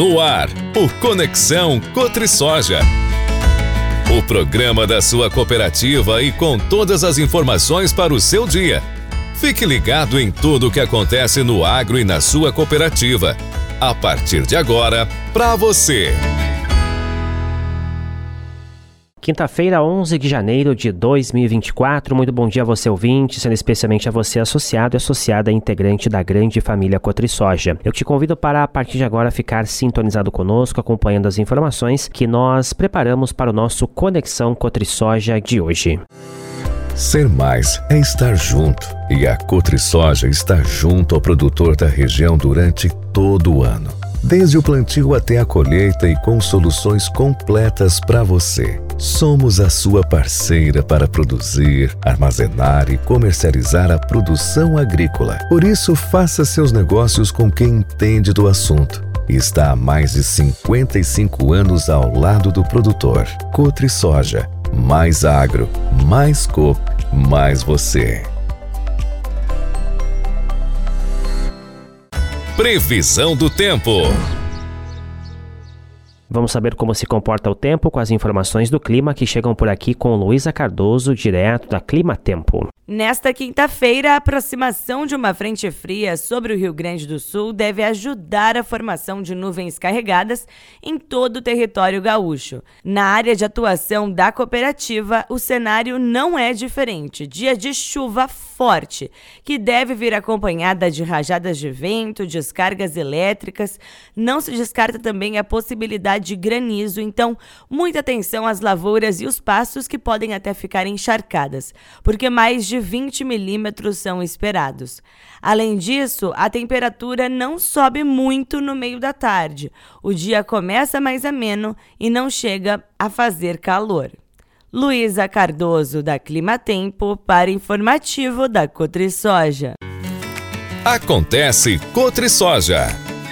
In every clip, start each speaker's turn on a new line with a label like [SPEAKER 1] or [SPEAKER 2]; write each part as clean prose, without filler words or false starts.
[SPEAKER 1] No ar, o Conexão Cotrisoja. O programa da sua cooperativa e com todas as informações para o seu dia. Fique ligado em tudo o que acontece no agro e na sua cooperativa. A partir de agora, para você.
[SPEAKER 2] Quinta-feira, 11 de janeiro de 2024. Muito bom dia a você, ouvinte, sendo especialmente a você associado e associada integrante da grande família Cotrisoja. Eu te convido para, a partir de agora, ficar sintonizado conosco, acompanhando as informações que nós preparamos para o nosso Conexão Cotrisoja de hoje.
[SPEAKER 1] Ser mais é estar junto, e a Cotrisoja está junto ao produtor da região durante todo o ano. Desde o plantio até a colheita e com soluções completas para você. Somos a sua parceira para produzir, armazenar e comercializar a produção agrícola. Por isso, faça seus negócios com quem entende do assunto. Está há mais de 55 anos ao lado do produtor. Cotrisoja. Mais agro, mais coop, mais você. Previsão do tempo.
[SPEAKER 2] Vamos saber como se comporta o tempo com as informações do clima que chegam por aqui com Luísa Cardoso, direto da Clima Tempo.
[SPEAKER 3] Nesta quinta-feira, a aproximação de uma frente fria sobre o Rio Grande do Sul deve ajudar a formação de nuvens carregadas em todo o território gaúcho. Na área de atuação da cooperativa, o cenário não é diferente. Dia de chuva forte, que deve vir acompanhada de rajadas de vento, descargas elétricas. Não se descarta também a possibilidade de granizo, então muita atenção às lavouras e os pastos que podem até ficar encharcadas, porque mais de 20 milímetros são esperados. Além disso, a temperatura não sobe muito no meio da tarde. O dia começa mais ameno e não chega a fazer calor. Luísa Cardoso, da Clima Tempo, para informativo da Cotrisoja.
[SPEAKER 1] Acontece Cotrisoja.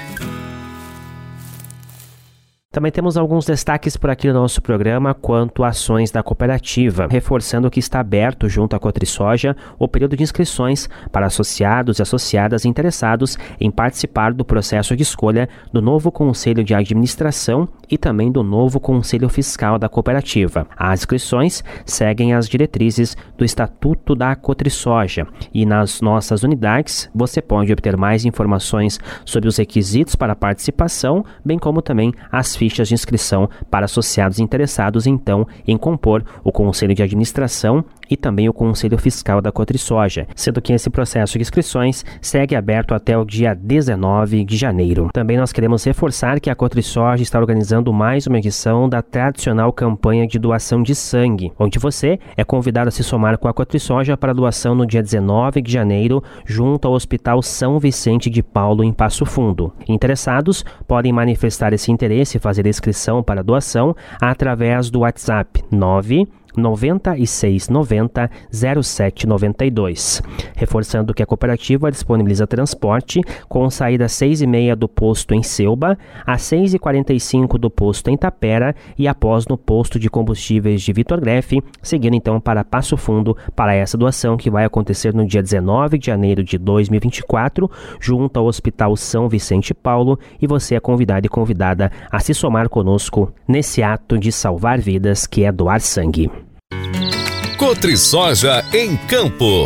[SPEAKER 2] Também temos alguns destaques por aqui no nosso programa quanto a ações da cooperativa, reforçando que está aberto junto à Cotrisoja o período de inscrições para associados e associadas interessados em participar do processo de escolha do novo Conselho de Administração e também do novo Conselho Fiscal da cooperativa. As inscrições seguem as diretrizes do Estatuto da Cotrisoja e nas nossas unidades você pode obter mais informações sobre os requisitos para a participação, bem como também as fichas de inscrição para associados interessados, então, em compor o Conselho de Administração e também o Conselho Fiscal da Cotrisoja, sendo que esse processo de inscrições segue aberto até o dia 19 de janeiro. Também nós queremos reforçar que a Cotrisoja está organizando mais uma edição da tradicional campanha de doação de sangue, onde você é convidado a se somar com a Cotrisoja para a doação no dia 19 de janeiro, junto ao Hospital São Vicente de Paulo, em Passo Fundo. Interessados podem manifestar esse interesse e fazer a inscrição para a doação através do WhatsApp 99690 0792. Reforçando que a cooperativa disponibiliza transporte com saída às 6h30 do posto em Selba, às 6h45 do posto em Tapera e após no posto de combustíveis de Vitor Grefe, seguindo então para Passo Fundo para essa doação que vai acontecer no dia 19 de janeiro de 2024, junto ao Hospital São Vicente Paulo, e você é convidado e convidada a se somar conosco nesse ato de salvar vidas que é doar sangue.
[SPEAKER 1] Cotrisoja em Campo.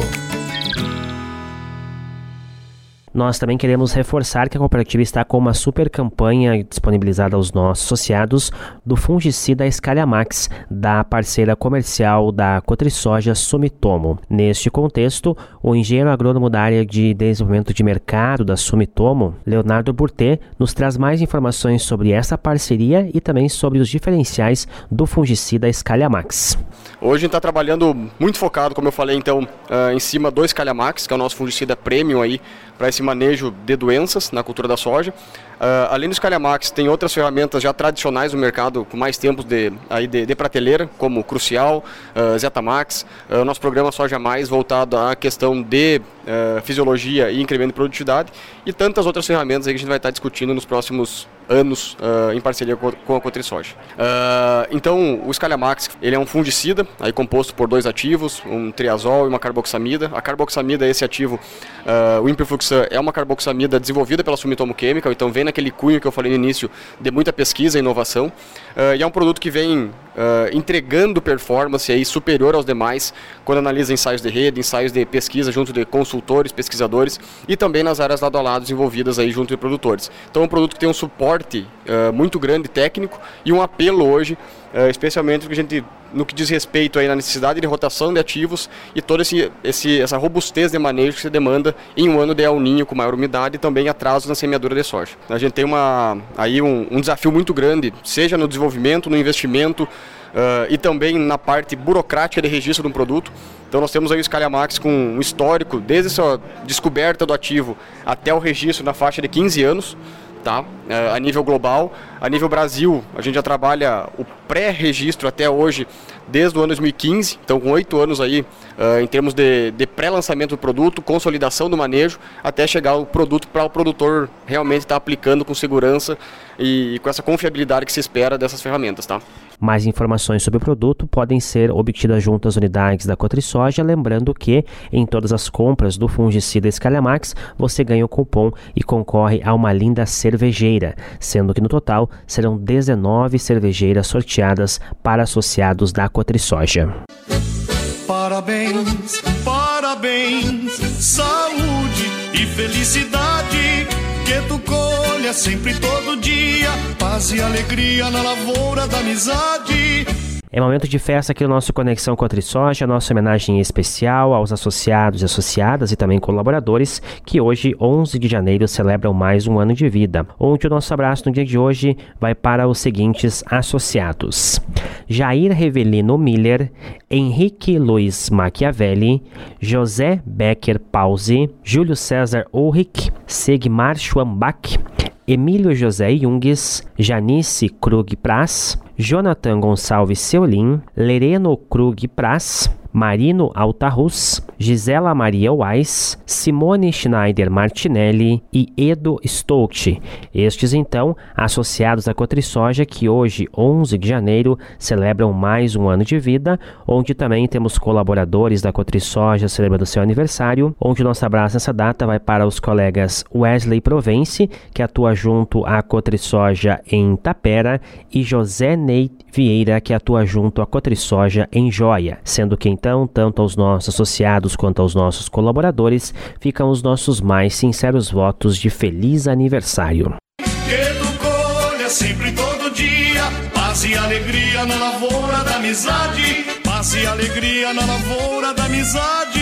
[SPEAKER 2] Nós também queremos reforçar que a cooperativa está com uma super campanha disponibilizada aos nossos associados do fungicida Scaliamax, da parceira comercial da Cotrisoja Sumitomo. Neste contexto, o engenheiro agrônomo da área de desenvolvimento de mercado da Sumitomo, Leonardo Burté, nos traz mais informações sobre essa parceria e também sobre os diferenciais do fungicida Scaliamax.
[SPEAKER 4] Hoje a gente está trabalhando muito focado, como eu falei, então, em cima do Scaliamax, que é o nosso fungicida premium aí, para esse manejo de doenças na cultura da soja. Além do Scaliamax, tem outras ferramentas já tradicionais no mercado com mais tempos de prateleira, como Crucial, Zetamax, nosso programa Soja Mais voltado à questão de fisiologia e incremento de produtividade, e tantas outras ferramentas aí que a gente vai estar discutindo nos próximos anos em parceria com a CotriSoja. Então, o Scalamax, ele é um fungicida, aí composto por 2 ativos, um triazol e uma carboxamida. A carboxamida, esse ativo, o Imperfluxan, é uma carboxamida desenvolvida pela Sumitomo Chemical, então vem naquele cunho que eu falei no início de muita pesquisa e inovação. E é um produto que vem entregando performance aí superior aos demais quando analisa ensaios de rede, ensaios de pesquisa junto de consultores, pesquisadores e também nas áreas lado a lado desenvolvidas aí junto de produtores. Então é um produto que tem um suporte muito grande técnico e um apelo hoje, especialmente no que diz respeito aí na necessidade de rotação de ativos e toda essa robustez de manejo que se demanda em um ano de El Niño com maior umidade e também atrasos na semeadura de soja. A gente tem um desafio muito grande, seja no desenvolvimento, no investimento e também na parte burocrática de registro de um produto. Então nós temos aí o Scalamax com um histórico, desde a sua descoberta do ativo até o registro na faixa de 15 anos. Tá? A nível global, a nível Brasil, a gente já trabalha o pré-registro até hoje, desde o ano 2015, então com 8 anos aí, em termos de pré-lançamento do produto, consolidação do manejo, até chegar o produto para o produtor realmente estar aplicando com segurança e com essa confiabilidade que se espera dessas ferramentas. Tá?
[SPEAKER 2] Mais informações sobre o produto podem ser obtidas junto às unidades da CotriSoja, lembrando que em todas as compras do fungicida Scalamax você ganha o cupom e concorre a uma linda cervejeira, sendo que no total serão 19 cervejeiras sorteadas para associados da CotriSoja.
[SPEAKER 5] Parabéns, parabéns, saúde e felicidade, que tu colha sempre todo dia, paz e alegria na lavoura da amizade.
[SPEAKER 2] É momento de festa aqui no nosso Conexão CotriSoja, nossa homenagem especial aos associados e associadas e também colaboradores que hoje, 11 de janeiro, celebram mais um ano de vida, onde o nosso abraço no dia de hoje vai para os seguintes associados: Jair Revelino Miller, Henrique Luiz Machiavelli, José Becker Pause, Júlio César Ulrich, Segmar Schwambach, Emílio José Jungues, Janice Krug Praz, Jonathan Gonçalves Seolim, Lereno Krug Praz, Marino Altarrus, Gisela Maria Weiss, Simone Schneider Martinelli e Edo Stoltz. Estes, então, associados à CotriSoja, que hoje, 11 de janeiro, celebram mais um ano de vida, onde também temos colaboradores da CotriSoja celebrando seu aniversário, onde o nosso abraço nessa data vai para os colegas Wesley Provence, que atua junto à CotriSoja em Tapera, e José Ney Vieira, que atua junto à CotriSoja em Joia, sendo que então, tanto aos nossos associados quanto aos nossos colaboradores, ficam os nossos mais sinceros votos de feliz aniversário.
[SPEAKER 5] Que tu colha sempre todo dia, paz e alegria na lavoura da amizade, paz e alegria na lavoura da amizade.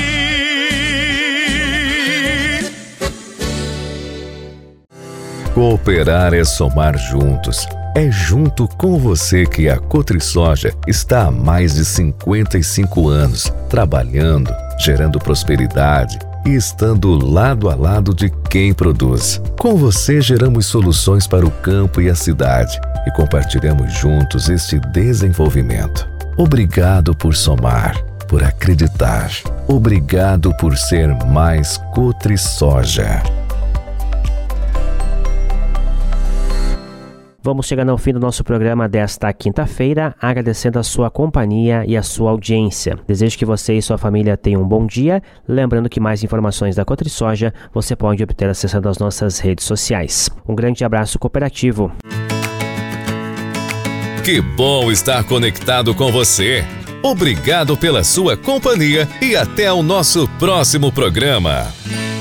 [SPEAKER 1] Cooperar é somar juntos. É junto com você que a CotriSoja está há mais de 55 anos, trabalhando, gerando prosperidade e estando lado a lado de quem produz. Com você geramos soluções para o campo e a cidade e compartilhamos juntos este desenvolvimento. Obrigado por somar, por acreditar. Obrigado por ser mais CotriSoja.
[SPEAKER 2] Vamos chegando ao fim do nosso programa desta quinta-feira, agradecendo a sua companhia e a sua audiência. Desejo que você e sua família tenham um bom dia, lembrando que mais informações da CotriSoja você pode obter acessando as nossas redes sociais. Um grande abraço cooperativo.
[SPEAKER 1] Que bom estar conectado com você. Obrigado pela sua companhia e até o nosso próximo programa.